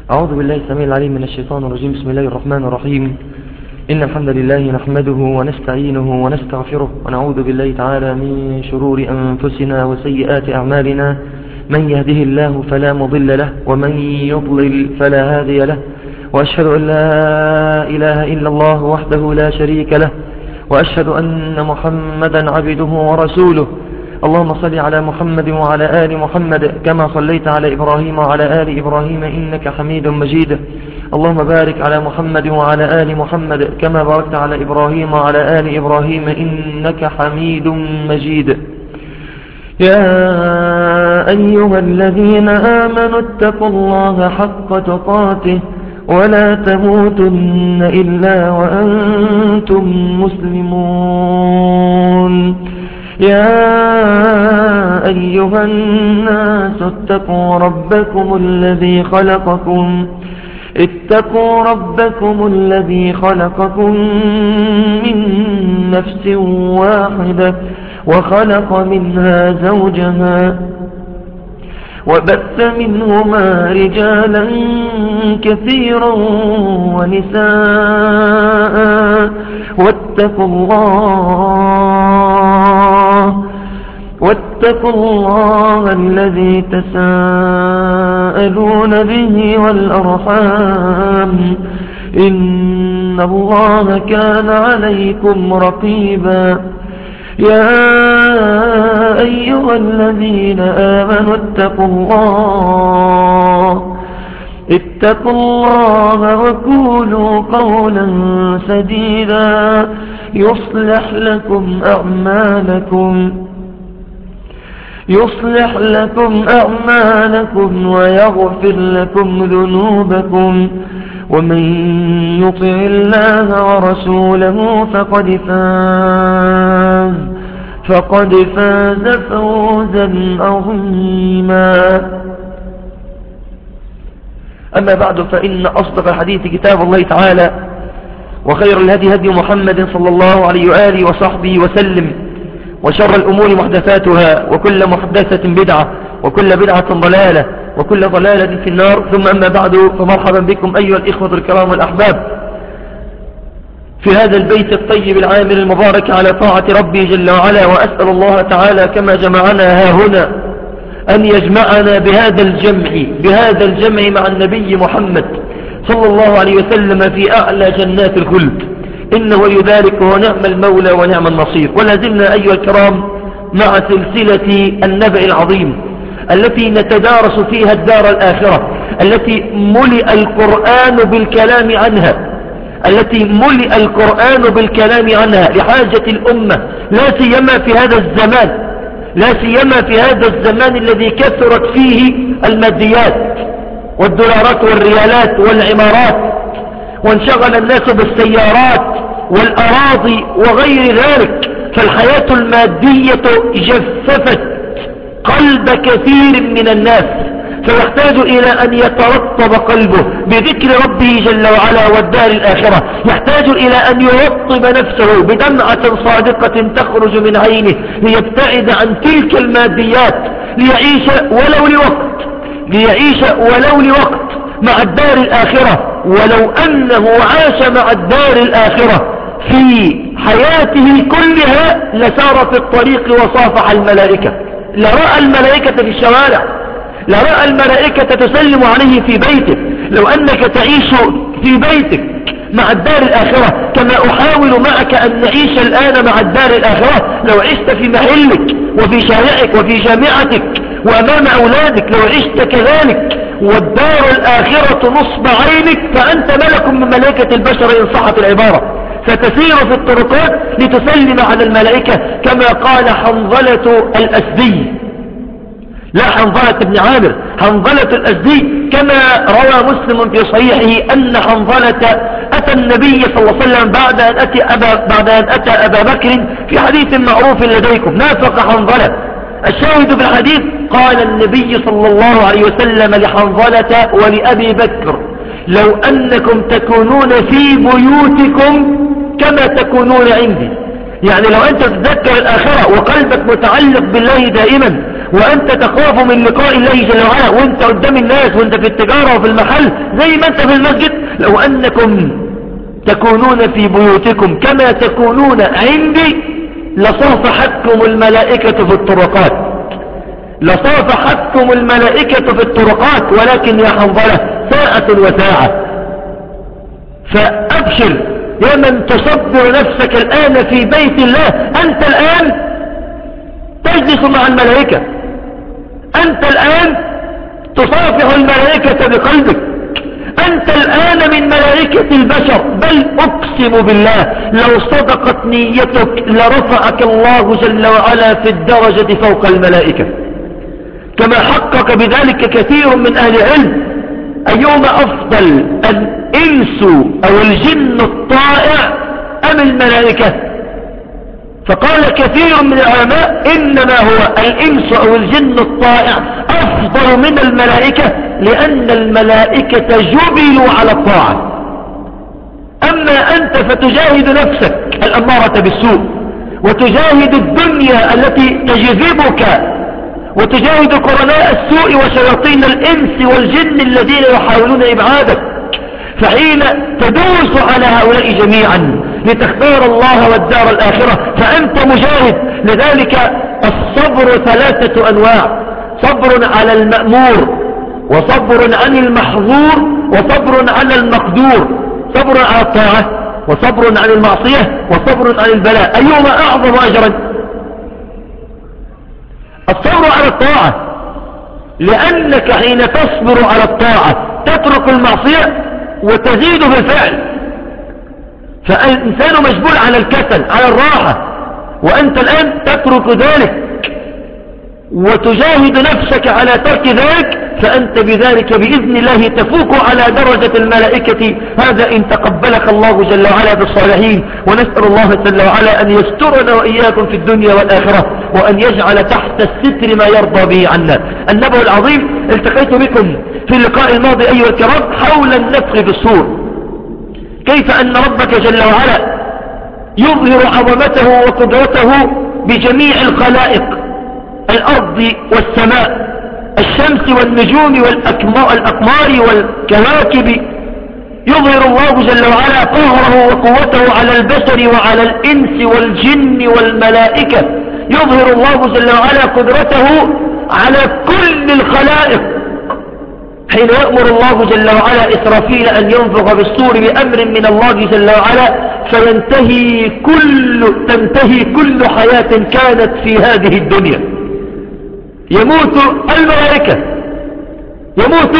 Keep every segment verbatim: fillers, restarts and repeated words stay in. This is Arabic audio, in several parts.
أعوذ بالله السميع العليم من الشيطان الرجيم. بسم الله الرحمن الرحيم. إن الحمد لله نحمده ونستعينه ونستغفره ونعوذ بالله تعالى من شرور أنفسنا وسيئات أعمالنا. من يهده الله فلا مضل له ومن يضلل فلا هادي له، وأشهد أن لا إله إلا الله وحده لا شريك له، وأشهد أن محمدا عبده ورسوله. اللهم صل على محمد وعلى آل محمد كما صليت على إبراهيم وعلى آل إبراهيم إنك حميد مجيد. اللهم بارك على محمد وعلى آل محمد كما باركت على إبراهيم وعلى آل إبراهيم إنك حميد مجيد. يا أيها الذين آمنوا اتقوا الله حق تقاته ولا تموتن إلا وأنتم مسلمون. يا أيها الناس اتقوا ربكم الذي خلقكم اتقوا ربكم الذي خلقكم من نفس واحدة وخلق منها زوجها وبث منهما رجالا كثيرا ونساء واتقوا الله واتقوا الله الذي تساءلون به والأرحام إن الله كان عليكم رقيبا. يا أيها الذين آمنوا اتقوا الله اتقوا الله وقولوا قولا سديدا يصلح لكم أعمالكم يصلح لكم أعمالكم ويغفر لكم ذنوبكم، ومن يطع الله ورسوله فقد فاز فقد فاز فوزا عظيما. أما بعد، فإن أصدق الحديث كتاب الله تعالى، وخير الهدي هدي محمد صلى الله عليه وآله وصحبه وسلم، وشر الأمور محدثاتها، وكل محدثة بدعة، وكل بدعة ضلالة، وكل ضلالة في النار. ثم أما بعد، فمرحبا بكم أيها الإخوة الكرام والأحباب في هذا البيت الطيب العامر المبارك على طاعة ربي جل وعلا. وأسأل الله تعالى كما جمعنا ها هنا أن يجمعنا بهذا الجمع بهذا الجمع مع النبي محمد صلى الله عليه وسلم في أعلى جنات الخلد، إنه ولي ذلك ونعم المولى ونعم النصير. ولا زلنا أيها الكرام مع سلسلة النبأ العظيم التي نتدارس فيها الدار الآخرة، التي ملئ القرآن بالكلام عنها التي ملئ القرآن بالكلام عنها لحاجة الأمة، لا سيما في هذا الزمان لا سيما في هذا الزمان الذي كثرت فيه الماديات والدولارات والريالات والعمارات، وانشغل الناس بالسيارات والأراضي وغير ذلك. فالحياة المادية جففت قلب كثير من الناس، فيحتاج إلى أن يترطب قلبه بذكر ربه جل وعلا والدار الآخرة. يحتاج إلى أن يرطب نفسه بدمعة صادقة تخرج من عينه ليبتعد عن تلك الماديات، ليعيش ولو لوقت ليعيش ولو لوقت مع الدار الآخرة. ولو أنه عاش مع الدار الآخرة في حياته كلها لسار في الطريق وصافح الملائكة، لرأى الملائكة في الشوارع، لرأى الملائكة تسلم عليه في بيته. لو أنك تعيش في بيتك مع الدار الآخرة كما أحاول معك أن نعيش الآن مع الدار الآخرة، لو عشت في محلك وفي شارعك وفي جامعتك وأمام أولادك، لو عشت كذلك والدار الآخرة نصب عينك، فأنت ملك من ملائكة البشر إن صحت العبارة، فتسير في الطرقات لتسلم على الملائكة كما قال حنظلة الأسدي، لا حنظلة بن عامر، حنظلة الأسدي كما روى مسلم في صحيحه أن حنظلة أتى النبي صلى الله عليه وسلم بعد أن أتى أبا, بعد أن أتى أبا بكر في حديث معروف لديكم، نافق حنظلة. الشاهد في الحديث قال النبي صلى الله عليه وسلم لحنظلة ولأبي بكر: لو أنكم تكونون في بيوتكم كما تكونون عندي. يعني لو أنت تذكر الآخرة وقلبك متعلق بالله دائما وأنت تخاف من لقاء الله جل وعلا وأنت قدام الناس وأنت في التجارة وفي المحل زي ما أنت في المسجد. لو أنكم تكونون في بيوتكم كما تكونون عندي لصافحتكم الملائكة في الطرقات، لصافحتكم الملائكة في الطرقات، ولكن يا حنظلة ساعة وساعة. فأبشر يا من تصبر نفسك الآن في بيت الله، أنت الآن تجلس مع الملائكة، أنت الآن تصافح الملائكة بقلبك، أنت الآن من ملائكة البشر. بل أقسم بالله لو صدقت نيتك لرفعك الله جل وعلا في الدرجة فوق الملائكة، كما حقق بذلك كثير من أهل العلم. أيهما أفضل الإنس أو الجن الطائع أم الملائكة؟ فقال كثير من العلماء إنما هو الإنس أو الجن الطائع أفضل من الملائكة، لأن الملائكة جبلوا على الطاعة. أما أنت فتجاهد نفسك الأمارة بالسوء، وتجاهد الدنيا التي تجذبك، وتجاهد قرناء السوء وشياطين الإنس والجن الذين يحاولون إبعادك. فحين تدوس على هؤلاء جميعا لتختار الله والدار الآخرة فأنت مجاهد. لذلك الصبر ثلاثة أنواع: صبر على المأمور، وصبر عن المحظور، وصبر على المقدور. صبر على الطاعة، وصبر عن المعصية، وصبر عن البلاء. أيهما أعظم أجرا؟ الصبر على الطاعة، لأنك حين تصبر على الطاعة تترك المعصية وتزيد بالفعل. فالإنسان مجبول على الكسل، على الراحة، وأنت الآن تترك ذلك وتجاهد نفسك على ترك ذلك، فأنت بذلك بإذن الله تفوق على درجة الملائكة. هذا إن تقبلك الله جل وعلا بالصالحين. ونسأل الله جل وعلا أن يسترنا وإياكم في الدنيا والآخرة، وأن يجعل تحت الستر ما يرضى به عنا. النبأ العظيم. التقيت بكم في اللقاء الماضي أيها الكرام حول النفخ في الصور، كيف أن ربك جل وعلا يظهر عظمته وقدرته بجميع الخلائق، الأرض والسماء، الشمس والنجوم والأقمار والكواكب. يظهر الله جل وعلا قهره وقوته على البشر وعلى الإنس والجن والملائكة. يظهر الله جل وعلا قدرته على كل الخلائق. حين يأمر الله جل وعلا إسرافيل أن ينفخ بالصور بأمر من الله جل وعلا فينتهي كل تنتهي كل حياة كانت في هذه الدنيا. يموت الملائكة، يموت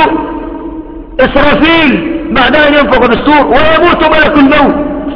إسرافيل بعد أن ينفخ بالصور، ويموت ملك الموت،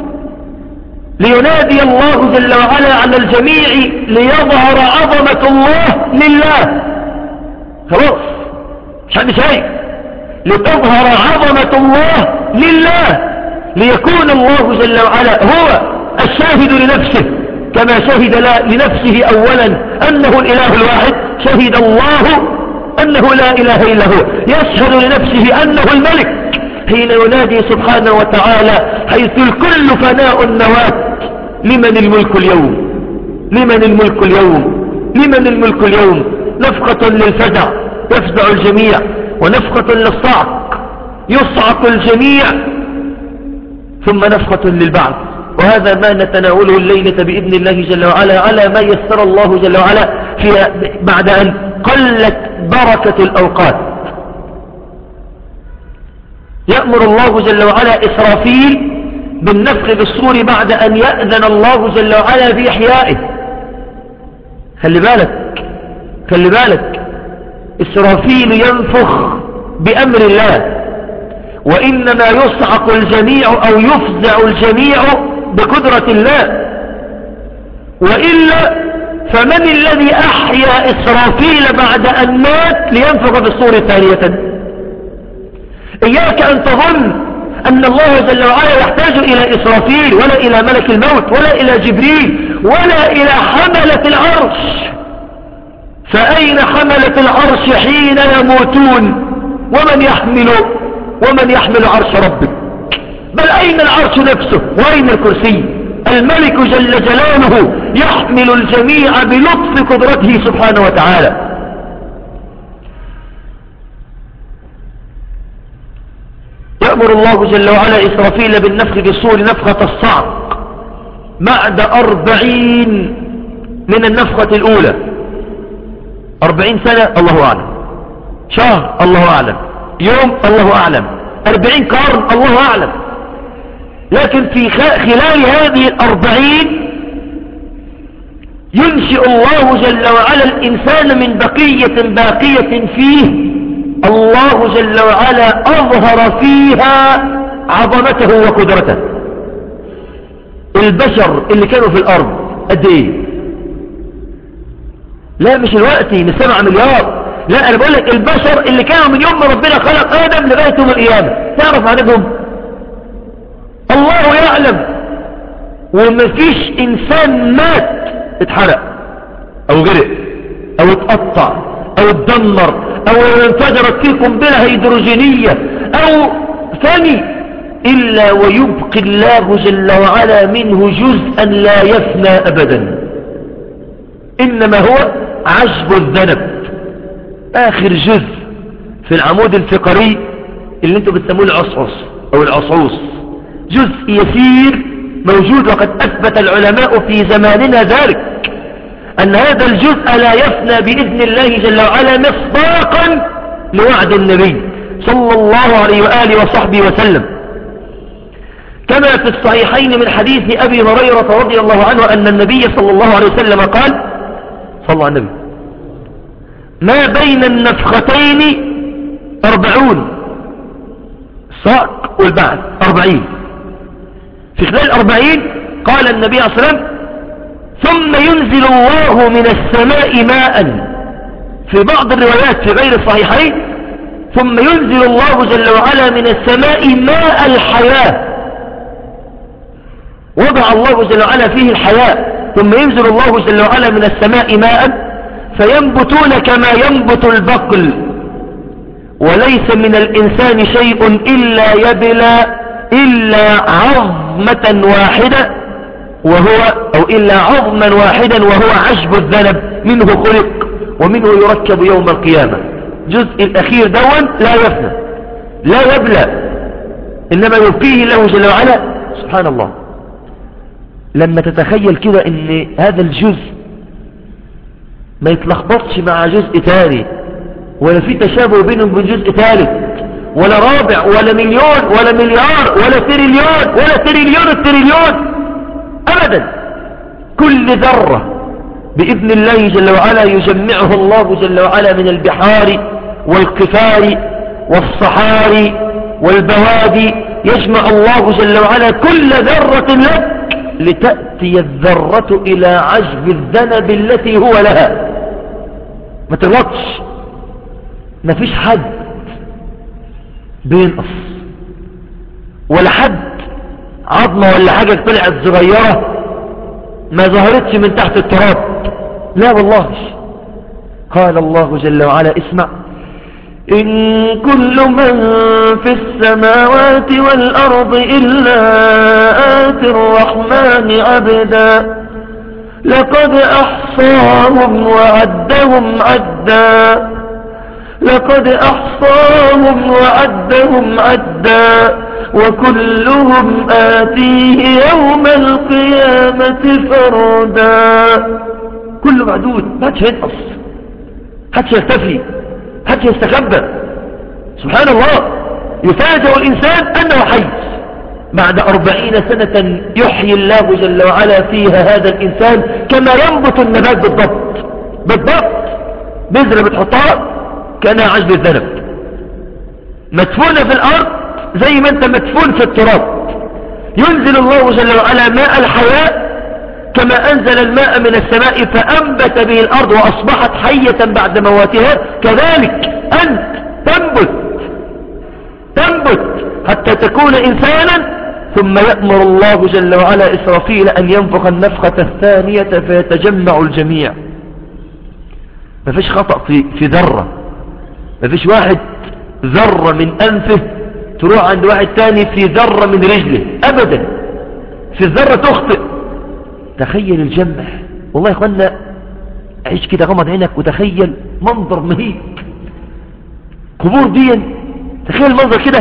لينادي الله جل وعلا على الجميع ليظهر عظمة الله لله. خلاص مش حد شيء، لتظهر عظمة الله لله، ليكون الله جل وعلا هو الشاهد لنفسه، كما شهد لنفسه أولا أنه الإله الواحد، شهد الله أنه لا إله إلا هو، يشهد لنفسه أنه الملك حين ينادي سبحانه وتعالى حيث الكل فناء النواة: لمن الملك اليوم، لمن الملك اليوم، لمن الملك اليوم. نفقة للفزع يفزع الجميع، ونفقة للصعق يصعق الجميع، ثم نفقة للبعث. وهذا ما نتناوله الليلة بإذن الله جل وعلا على ما يسر الله جل وعلا فيها بعد أن قلت بركة الأوقات. يأمر الله جل وعلا إسرافيل بالنفخ بالصور بعد أن يأذن الله جل وعلا بإحيائه. خلي بالك، خلي بالك، إسرافيل ينفخ بأمر الله، وإنما يصعق الجميع أو يفزع الجميع بقدرة الله. وإلا فمن الذي أحيا إسرافيل بعد أن مات لينفخ بالصور ثانية؟ إياك أن تظن أن الله جل وعلا يحتاج إلى إسرافيل ولا إلى ملك الموت ولا إلى جبريل ولا إلى حملة العرش. فأين حملة العرش حين يموتون؟ ومن يحمل ومن يحمل عرش ربك؟ بل أين العرش نفسه؟ وأين الكرسي؟ الملك جل جلاله يحمل الجميع بلطف قدرته سبحانه وتعالى. يأمر الله جل وعلا إسرافيل بالنفخ في الصور نفخة الصعق بعد أربعين من النفخة الأولى. أربعين سنة الله أعلم، شهر الله أعلم، يوم الله أعلم، أربعين قرن الله أعلم. لكن في خلال هذه الأربعين ينشئ الله جل وعلا الإنسان من بقية باقية فيه الله جل وعلا أظهر فيها عظمته وقدرته. البشر اللي كانوا في الأرض قد ايه؟ لا مش الوقتي من سبعة مليار، لا أنا بقول لك البشر اللي كانوا من يوم ما ربنا خلق آدم لغاية يوم القيامة، تعرف عددهم؟ الله يعلم. ومفيش إنسان مات اتحرق أو غرق أو اتقطع أو اتدمر أو انفجرت فيه قنبلة هيدروجينية أو ثاني إلا ويبقي الله جل وعلا منه جزءا لا يفنى أبدا، إنما هو عشب الذنب، آخر جزء في العمود الفقري اللي انتوا بتسموه العصعص أو العصعوص، جزء يسير موجود. وقد أثبت العلماء في زماننا ذلك أن هذا الجزء لا يفنى بإذن الله جل وعلا مصداقا لوعد النبي صلى الله عليه وآله وصحبه وسلم، كما في الصحيحين من حديث أبي هريرة رضي الله عنه أن النبي صلى الله عليه وسلم قال، صلى على النبي: ما بين النفختين أربعون، الصعق والبعث أربعين. في خلال أربعين قال النبي صلى الله عليه وسلم: ثم ينزل الله من السماء ماء. في بعض الروايات في غير الصحيحين: ثم ينزل الله جل وعلا من السماء ماء الحياة، وضع الله جل وعلا فيه الحياة. ثم ينزل الله جل وعلا من السماء ماء فينبتون كما ينبت البقل، وليس من الإنسان شيء إلا يبلى إلا عظمة واحدة وهو أو إلا عظما واحدا وهو عشب الذنب، منه خلق ومنه يركب يوم القيامة. جزء الأخير دون لا يفنى لا يبلى، إنما يبقيه الله جل وعلا. سبحان الله، لما تتخيل كده ان هذا الجزء ما يتلخبطش مع جزء تاني، ولا في تشابه بينهم وبين جزء ثالث ولا رابع ولا مليون ولا مليار ولا تريليون ولا تريليون التريليون أبدا، كل ذرة بإذن الله جل وعلا يجمعه الله جل وعلا من البحار والقفار والصحاري والبوادي، يجمع الله جل وعلا كل ذرة لك لتأتي الذرة إلى عجب الذنب التي هو لها. ما تغلطش، ما فيش حد بينقص ولا حد عظمة ولا حاجة طلعت صغيرة ما ظهرتش من تحت التراب، لا والله. قال الله جل وعلا: اسمع: إن كل من في السماوات والأرض إلا آتي الرحمن عبدا لقد أحصاهم وعدهم عدا لقد أحصاهم وعدهم عدا وكلهم آتيه يوم القيامة فردا. كله معدود، ما حدش ينقص، حدش يختفي، حتى يستخبى. سبحان الله، يفاجأ الإنسان أنه حي بعد أربعين سنة يحيي الله جل وعلا فيها هذا الإنسان كما ينبت النبات بالضبط بالضبط. بذرة بتحطها كأنها عجب الذنب، مدفونة في الأرض زي ما أنت مدفون في التراب. ينزل الله جل وعلا ماء الحياة كما أنزل الماء من السماء فأنبت به الأرض وأصبحت حية بعد مواتها، كذلك أنت تنبت تنبت حتى تكون إنسانا. ثم يأمر الله جل وعلا إسرافيل أن ينفخ النفخة الثانية فيتجمع الجميع. ما فيش خطأ في, في ذرة، ما فيش واحد ذرة من أنفه تروح عند واحد تاني في ذرة من رجله أبدا، في الذرة تخطئ. تخيل الجمع، والله يا اخوانا عيش كده، غمض عينك وتخيل منظر مهيب. قبور دي، تخيل المنظر كده،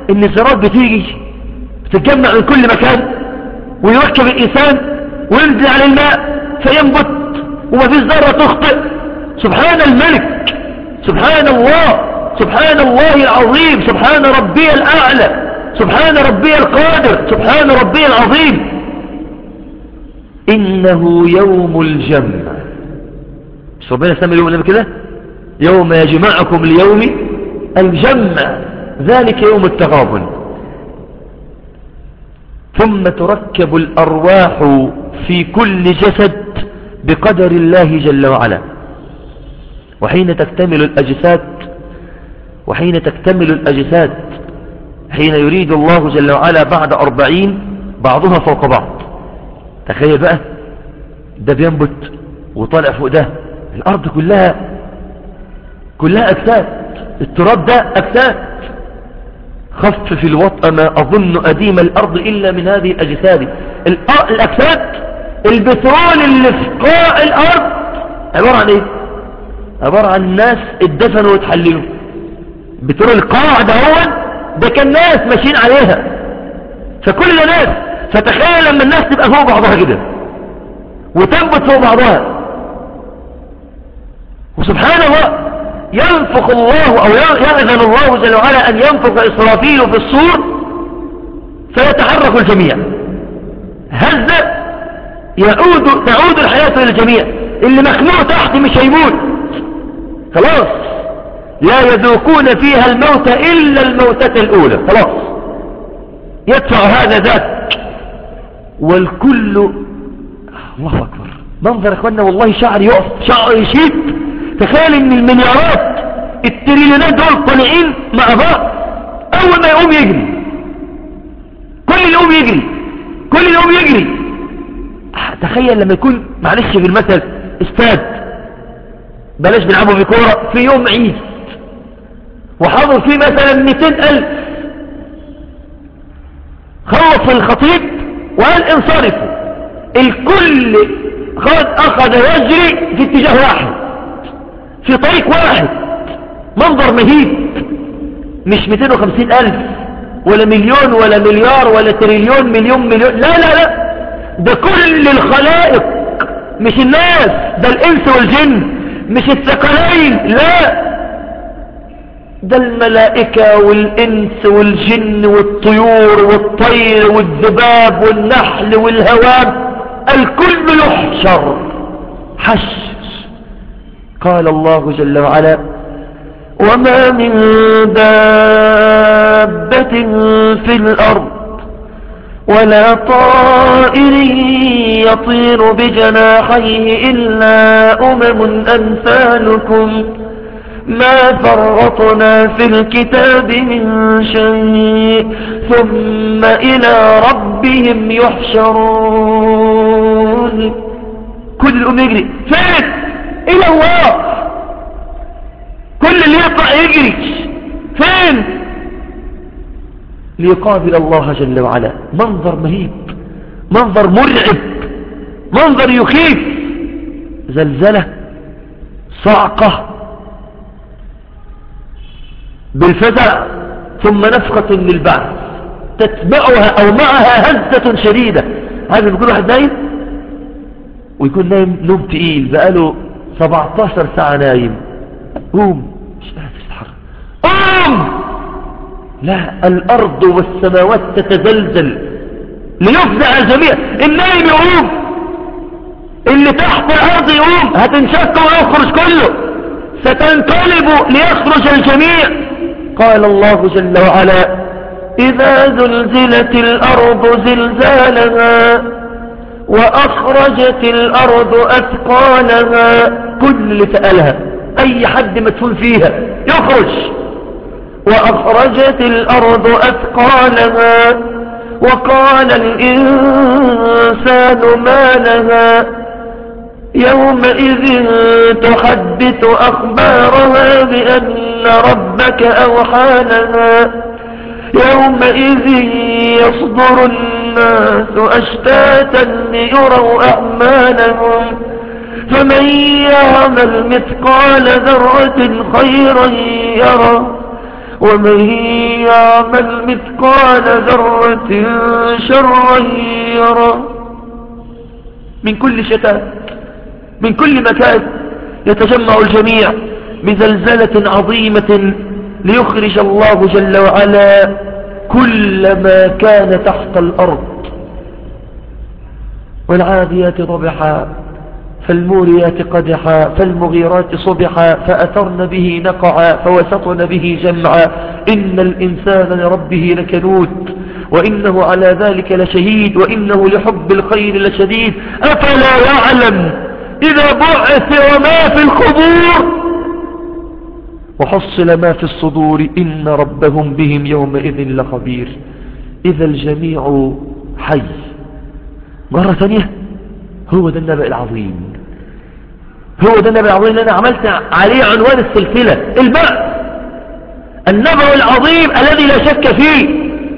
ان الذرات بتيجي بتتجمع من كل مكان ويركب الإنسان وينزل على الماء فينبت وما فيش ذرة تخطئ. سبحان الملك، سبحان الله، سبحان الله العظيم، سبحان ربي الأعلى، سبحان ربي القادر، سبحان ربي العظيم. إنه يوم الجمع. مش ربنا سمى اليوم اللي كده يوم يجمعكم ليوم الجمع، ذلك يوم التغابن. ثم تركب الأرواح في كل جسد بقدر الله جل وعلا. وحين تكتمل الأجساد وحين تكتمل الأجساد حين يريد الله جل وعلا بعد أربعين بعضها فوق بعض. تخيل بقى ده بينبت وطالع فوق ده، الأرض كلها كلها أجساد، التراب ده أجساد. خفف الوطأ ما أظن أديم الأرض إلا من هذه الأجساد. الأجساد البترول اللي في قاع الأرض عبارة عن إيه؟ عبارة عن ناس اتدفنوا وتحللوا. بترول القاع ده هو ده كان ناس ماشيين عليها، فكل ده ناس. فتخيل لما الناس تبقى فوق بعضها كده وتنبت فوق بعضها، وسبحان الله ينفخ الله أو يأذن الله جل وعلا أن ينفخ إسرافيل في الصور فيتحرك الجميع. هزة يعود تعود الحياة إلى الجميع. اللي مخنوق تحت مش هيموت خلاص، لا يذوقون فيها الموت إلا الموتة الأولى خلاص، يدفع هذا ذاك والكل. الله أكبر، منظر أخوانا والله شعر يقف، شعر يشيب. تخيل ان المليارات التريليونات دول طالعين مع بعض، اول ما يقوم يجري كل اللي يقوم يجري كل اللي يقوم يجري. تخيل لما يكون معلش بالمثل استاد، بلاش بيلعبوا في كورة، في يوم عيد وحضر فيه مثلا مئتين ألف، خلص الخطيب وقال انصرفوا، الكل خد أخذ يجري في اتجاه واحد في طريق واحد. منظر مهيب، مش مئتين وخمسين ألف ولا مليون ولا مليار ولا تريليون مليون مليون، لا لا لا، ده كل الخلائق، مش الناس، ده الإنس والجن، مش الثقلين، لا، ده الملائكة والإنس والجن والطيور والطير والذباب والنحل والهوام، الكل يحشر حشر. قال الله جل وعلا وما من دابة في الأرض ولا طائر يطير بجناحيه إلا أمم أمثالكم ما فرطنا في الكتاب من شيء ثم إلى ربهم يحشرون. كل الأمم يجري فين؟ إلى الله. كل اللي يطلع يجري فين؟ ليقابل الله جل وعلا. منظر مهيب، منظر مرعب، منظر يخيف. زلزلة، صعقة بالفزع، ثم نفخة للبعث تتبعها أو معها هزة شديدة. هذا بيكون واحد نايم ويكون نايم نوم تقيل بقاله سبعتاشر ساعة نايم، قوم مش قادر تتحرك، قوم. لا، الأرض والسماوات تتزلزل ليفزع الجميع. النايم يقوم، اللي تحت الأرض يقوم، هتنشق ويخرج كله، ستنقلب ليخرج الجميع. قال الله جل وعلا إذا زلزلت الأرض زلزالها وأخرجت الأرض أثقالها. كل اللي سألها أي حد مدفون فيها يخرج. وأخرجت الأرض أثقالها وقال الإنسان ما لها يومئذ تحدث أخبارها بأن ربك أوحى لها يومئذ يصدر الناس أشتاتا ليروا أعمالهم فمن يعمل مثقال ذرة خيرا يره ومن يعمل مثقال ذرة شرا يره. من كل شتات، من كل مكان يتجمع الجميع بزلزلة عظيمة ليخرج الله جل وعلا كل ما كان تحت الأرض. والعاديات ضبحا فالموريات قدحا فالمغيرات صبحا فأثرن به نقعا فوسطن به جمعا إن الإنسان لربه لكنود وإنه على ذلك لشهيد وإنه لحب الخير لشديد أفلا يعلم إذا بعثر ما في القبور وحصل ما في الصدور إن ربهم بهم يومئذ لخبير. إذا الجميع حي. مرة ثانية، هو ده النبأ العظيم، هو ده النبأ العظيم اللي أنا عملت عليه عنوان السلسلة، البعث، النبأ العظيم الذي لا شك فيه،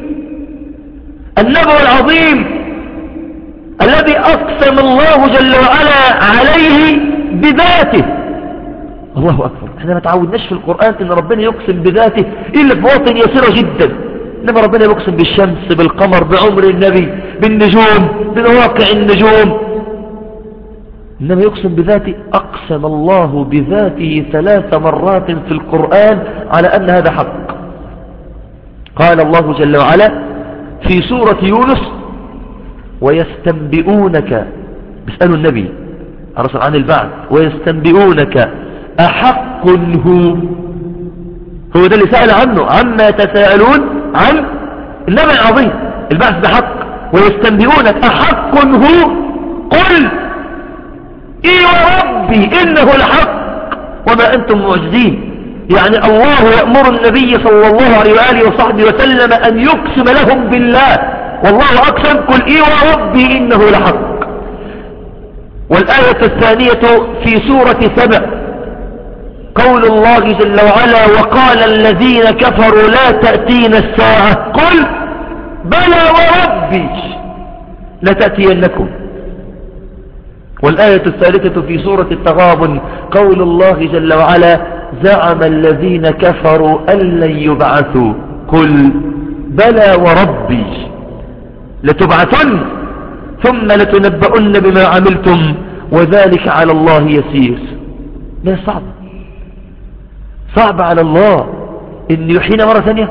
النبأ العظيم الذي أقسم الله جل وعلا عليه بذاته. الله أكبر. احنا ما تعودناش في القرآن ان ربنا يقسم بذاته إلا في مواطن يسيرة جدا، إنما ربنا يقسم بالشمس، بالقمر، بعمر النبي، بالنجوم، بمواقع النجوم، إنما يقسم بذاته. أقسم الله بذاته ثلاث مرات في القرآن على أن هذا حق. قال الله جل وعلا في سورة يونس ويستنبئونك، بيسألوا النبي الرسول عن البعث، ويستنبئونك أحق هو، هو ده اللي سأل عنه، عما يتساءلون عن النبأ العظيم، البعث بحق. ويستنبئونك أحق هو قل إي وربي إنه لحق وما أنتم معجزين. يعني الله يأمر النبي صلى الله عليه وآله وصحبه وسلم أن يقسم لهم بالله، والله أقسم قل إي وربي إنه لحق. والآية الثانية في سورة سبأ قول الله جل وعلا وقال الذين كفروا لا تأتينا الساعة قل بلى وربي لتأتينكم. والآية الثالثة في سورة التغابن قول الله جل وعلا زعم الذين كفروا أن لن يبعثوا قل بلى وربي لتبعثن ثم لتنبؤن بما عملتم وذلك على الله يسير. لا صعب، صعب على الله إن يحيينا مرة ثانية؟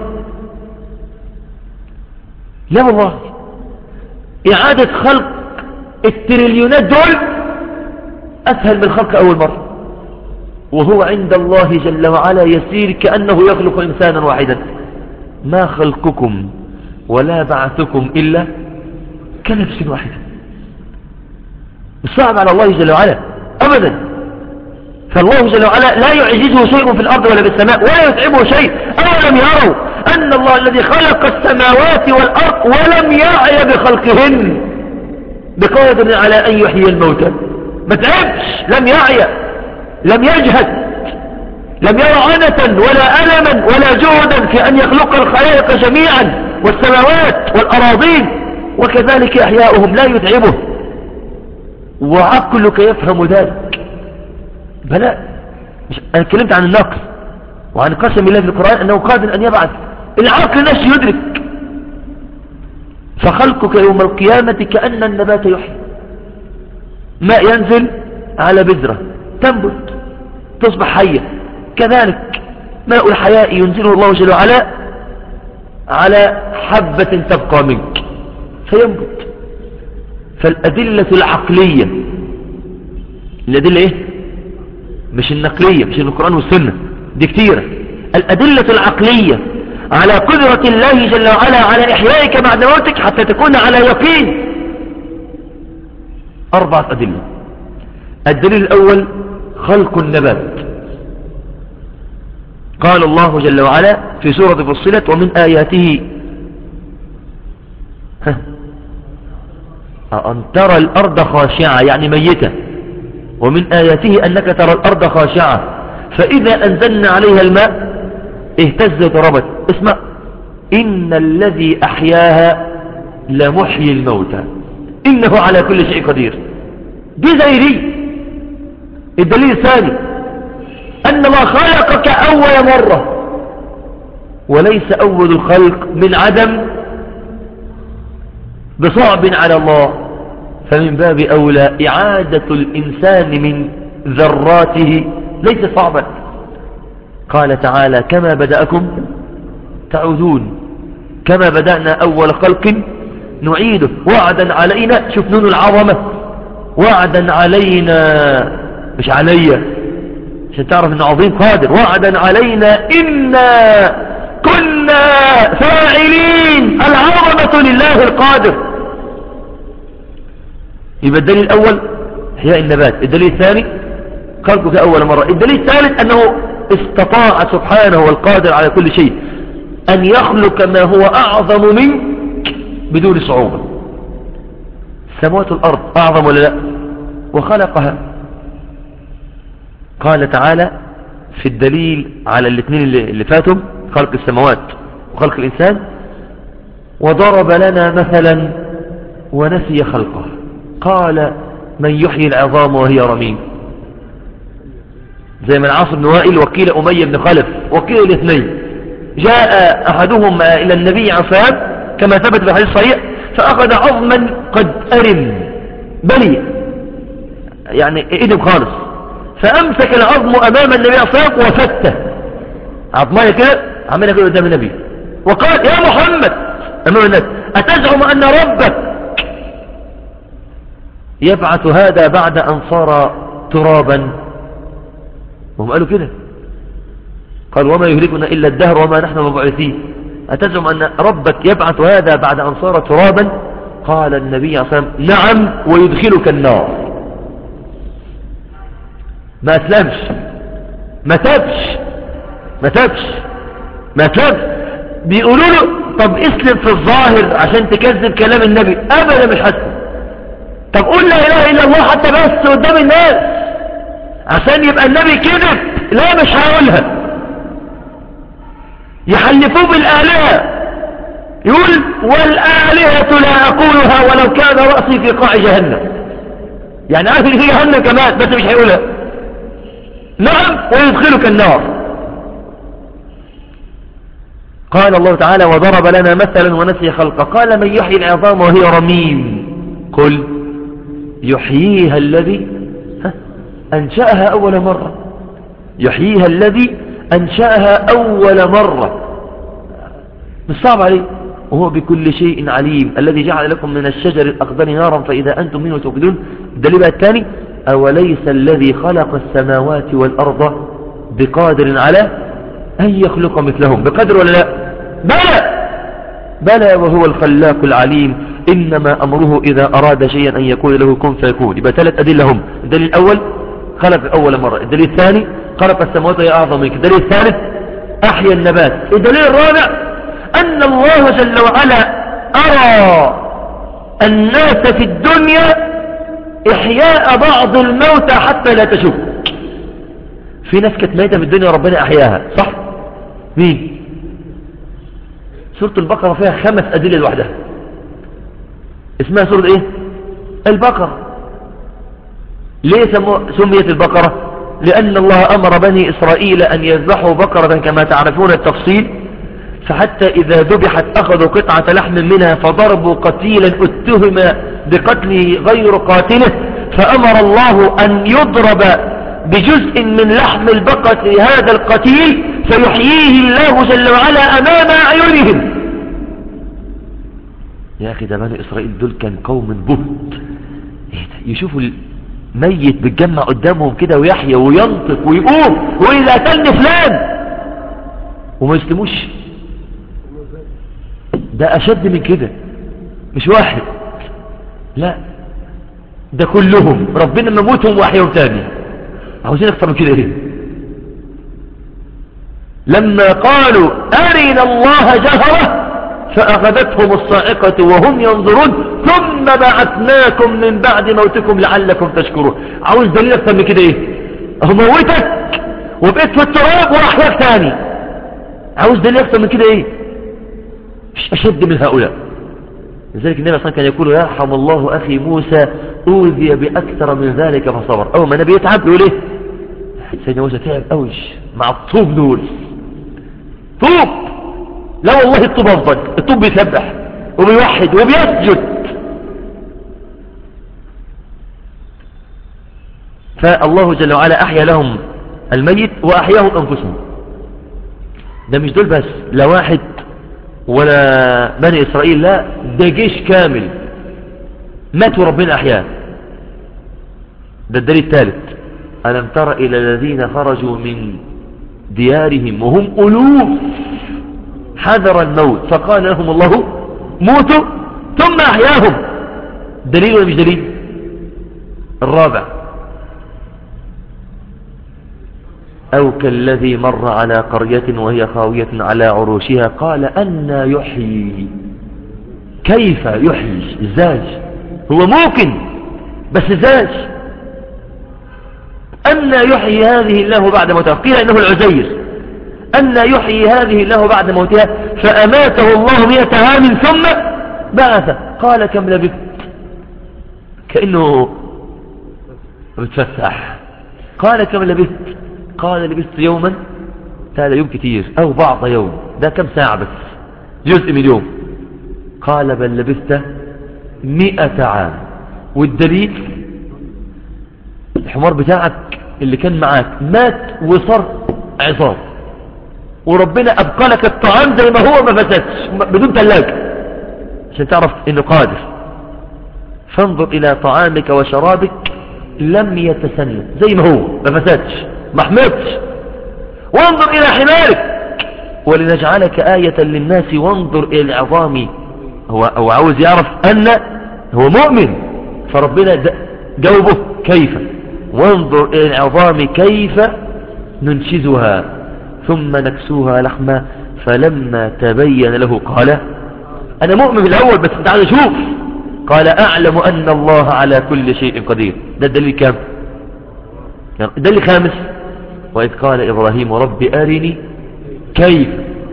لا والله. إعادة خلق التريليونات دول أسهل من خلق أول مرة، وهو عند الله جل وعلا يسير كأنه يخلق إنسانا واحدا. ما خلقكم ولا بعثكم إلا كنفس واحدة. صعب على الله جل وعلا أبدا. فالله جل وعلا لا يعجزه شيء في الأرض ولا بالسماء ولا يتعبه شيء. أولم يروا أن الله الذي خلق السماوات والأرض ولم يعي بخلقهن بقادر على أن يحيي الموتى. ما تعبش، لم يعي، لم يجهد، لم يرى عنة ولا ألما ولا جهدا في أن يخلق الخلائق جميعا والسماوات والأراضين، وكذلك إحياؤهم لا يتعبه، وعقلك يفهم ذلك. بلى، أنا اتكلمت عن النقص وعن قسم الله في القرآن أنه قادر أن يبعث. العقل نفسه يدرك. فخلقك يوم القيامة كأن النبات يحيي، ماء ينزل على بذرة تنبت تصبح حية، كذلك ماء الحياة ينزله الله جل وعلا على حبة تبقى منك فينبت. فالأدلة العقلية، الأدلة إيه؟ مش النقلية، مش القرآن والسنة، دي كتيرة. الأدلة العقلية على قدرة الله جل وعلا على إحيائك بعد موتك حتى تكون على يقين أربعة أدلة. الدليل الأول خلق النبات. قال الله جل وعلا في سورة فصلت ومن آياته أن ترى الأرض خاشعة يعني ميتة، ومن آياته أنك ترى الأرض خاشعة فإذا أنزلنا عليها الماء اهتزت وربت. اسمع، إن الذي أحياها لمحيي الموتى إنه على كل شيء قدير. دي زي دي. الدليل الثاني أن الله خلقك أول مرة وليس أول الخلق من عدم بصعب على الله، فمن باب أولى إعادة الإنسان من ذراته ليس صعبا. قال تعالى كما بدأكم تعودون، كما بدأنا أول خلق نعيده وعدا علينا. شوف نون العظمة، وعدا علينا مش عليا، عشان تعرف انه عظيم قادر. وعدا علينا إنا كنا فاعلين، العظمة لله القادر. يبقى الدليل الأول إحياء النبات، الدليل الثاني خلقه كأول مرة، الدليل الثالث أنه استطاع سبحانه والقادر على كل شيء أن يخلق ما هو أعظم منك بدون صعوبة. السماوات والأرض أعظم ولا لا؟ وخلقها. قال تعالى في الدليل على الاثنين اللي فاتهم، خلق السماوات وخلق الإنسان، وضرب لنا مثلا ونسي خلقه، قال من يحيي العظام وهي رميم. زي من عاص بن وائل وكيل أمية بن خلف، وكيل الاثنين، جاء أحدهم إلى النبي عليه الصلاة والسلام كما ثبت في الحديث الصحيح، فأخذ عظما قد أرم بلي، يعني إدم خالص، فأمسك العظم أمام النبي عليه الصلاة والسلام وفته عظمية كده، عملها كده قدام النبي، وقال يا محمد أمام الناس أتزعم أن ربك يبعث هذا بعد أن صار ترابا؟ وهم قالوا كده، قال وما يهلكنا إلا الدهر وما نحن مبعثين، أتزعم أن ربك يبعث هذا بعد أن صار ترابا؟ قال النبي صلى الله عليه وسلم نعم ويدخلك النار. ما أسلمش، ما تبش ما تبش ما تبش. بيقولوا له طب اسلم في الظاهر عشان تكذب كلام النبي، أبدا مش هسلم. طب قول لا إله إلا الله حتى بس قدام الناس عشان يبقى النبي كذب، لا مش هقولها. يحلفوه بالآلهة، يقول والآلهة لا أقولها ولو كان رأسي في قاع جهنم، يعني عارف اللي في جهنم كمان بس مش هيقولها. نعم ويدخلك النار. قال الله تعالى وضرب لنا مثلا ونسي خلقه، قال من يحيي العظام وهي رميم، قل يحييها الذي أنشأها أول مرة، يحييها الذي أنشأها أول مرة. مش صعب عليه، وهو بكل شيء عليم، الذي جعل لكم من الشجر الأخضر نارا فإذا أنتم منه توقدون. الدليل الثاني أوليس الذي خلق السماوات والأرض بقادر على أن يخلق مثلهم؟ بقدر ولا لا؟ بلى بلى وهو الخلاق العليم، إنما أمره إذا أراد شيئا أن يكون له كن فيكون. يبقى ثلاث أدلة هم، الدليل الأول خلق أول مرة، الدليل الثاني خلق السماوات وهي أعظم منك، الدليل الثالث أحيا النبات، الدليل الرابع أن الله جل وعلا أرى الناس في الدنيا إحياء بعض الموتى حتى لا تشك. في ناس كانت ميتة في الدنيا ربنا أحياها، صح؟ مين؟ سورة البقرة فيها خمس أدلة لوحدها، اسمها سورة إيه؟ البقرة. ليه سميت البقرة؟ لأن الله أمر بني إسرائيل أن يذبحوا بقرة كما تعرفون التفصيل، فحتى إذا ذبحت أخذوا قطعة لحم منها فضربوا قتيلا اتهم بقتله غير قاتله، فأمر الله أن يضرب بجزء من لحم البقرة هذا القتيل فيحييه الله جل وعلا أمام أعينهم. يا أخي ده بني إسرائيل دول كان قوم بهت، يشوفوا الميت بتجمع قدامهم كده ويحيى وينطق ويقوم وإذا أتلني فلان وما يسلموش. ده أشد من كده، مش واحد، لا ده كلهم ربنا مموتهم وأحيهم تاني. عاوزين أكثر من كده إيه؟ لما قالوا أرنا الله جهرة فأخذتهم الصاعقة وهم ينظرون ثم بعثناكم من بعد موتكم لعلكم تشكرون. عاوز دليل أكثر من كده إيه؟ هو موتك وبقيت في التراب وأحياك تاني، عاوز دليل أكثر من كده إيه؟ مش أشد من هؤلاء. لذلك النبي صلى الله عليه وسلم كان يقول يرحم الله أخي موسى أوذي بأكثر من ذلك فصبر. أول ما النبي يتعب يقول إيه؟ سيدنا موسى تعب أوش مع الطوب دول، طوب لا والله الطوب أفضل، الطوب بيسبح وبيوحد وبيسجد. فالله جل وعلا أحيا لهم الميت وأحياهم أنفسهم. ده مش دول بس، لا واحد ولا بني إسرائيل، لا ده جيش كامل ماتوا ربنا أحياه. ده الدليل الثالث، ألم تر إلى الذين خرجوا من ديارهم وهم ألوف حذر الموت فقال لهم الله موتوا ثم أحياهم. دليل ولا مش دليل؟ الرابع، أو كالذي مر على قرية وهي خاوية على عروشها قال أنى يحيي. كيف يحيي؟ ازاي؟ هو ممكن بس ازاي؟ أنى يحيي هذه الله بعد موتها، قيل إنه العزير. أنى يحيي هذه الله بعد موتها فأماته الله مئة عام ثم بعث قال كم لبثت؟ كأنه بتفتح. قال كم لبثت؟ قال لبثت يوما. هذا يوم كتير أو بعض يوم، ده كم ساعة بس، جزء من يوم. قال بل لبثت مئة عام. والدليل الحمار بتاعك اللي كان معاك مات وصار عظام، وربنا أبقى لك الطعام زي ما هو ما فسدش بدون ثلاجة عشان تعرف انه قادر. فانظر الى طعامك وشرابك لم يتسنى زي ما هو ما فسدش ما حمضش. وانظر الى حمارك ولنجعلك آية للناس وانظر الى العظام. هو, هو عاوز يعرف ان هو مؤمن، فربنا جاوبه كيف. وانظر الى العظام كيف ننشزها ثم نكسوها لحما فلما تبين له قال أنا مؤمن الأول بس تعال شوف. قال أعلم أن الله على كل شيء قدير. ده الدليل كام؟ الدليل خامس، وإذ قال إبراهيم رب أرني كيف،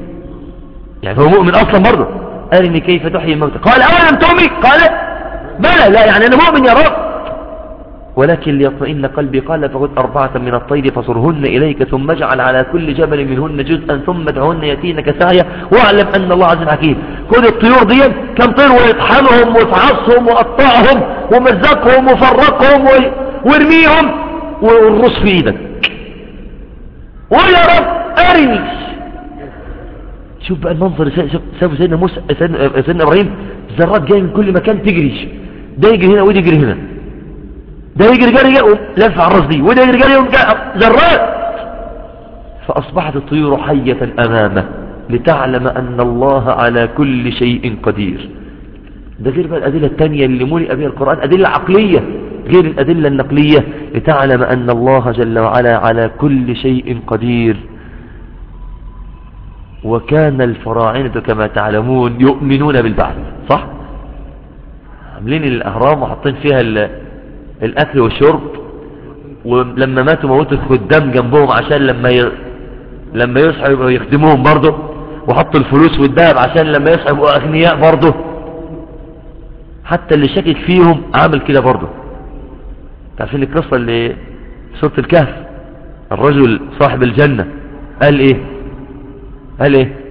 يعني هو مؤمن أصلا برضه، أرني كيف تحيي الموتى. قال أولم تؤمن؟ قال بلى، لا يعني أنا مؤمن يا رب ولكن ليطمئن قلبي. قال فخذ أربعة من الطير فصرهن إليك ثم اجعل على كل جبل منهن جزءا ثم ادعهن يأتينك سعيا واعلم أن الله عزيز حكيم. خذ الطيور دي كم طير ويطحنهم وافعصهم وقطعهم ومزقهم وفرقهم وارميهم والرص في ايدك ويا رب أرني. شوف بقى المنظر شوف سيدنا موسى سيدنا إبراهيم، الذرات جاية من كل مكان تجري، ده يجري هنا وده يجري هنا، ده يجري جري لف على الراس دي وده يجري جري ذرات. فأصبحت الطيور حية أمامه لتعلم أن الله على كل شيء قدير. ده غير بقى الأدلة الثانية اللي ملئ بها القرآن، أدلة عقلية غير الأدلة النقلية، لتعلم أن الله جل وعلا على كل شيء قدير. وكان الفراعنة كما تعلمون يؤمنون بالبعث، صح؟ عاملين الأهرام وحاطين فيها الأكل والشرب، ولما ماتوا موتوا الخدام جنبهم عشان لما ي... لما يصحوا يبقوا يخدموهم برضه، وحطوا الفلوس والذهب عشان لما يصحوا يبقوا أغنياء برضه. حتى اللي شكك فيهم عمل كده برضه. تعرفين القصة اللي في سورة الكهف، الرجل صاحب الجنة قال ايه؟ قال ايه؟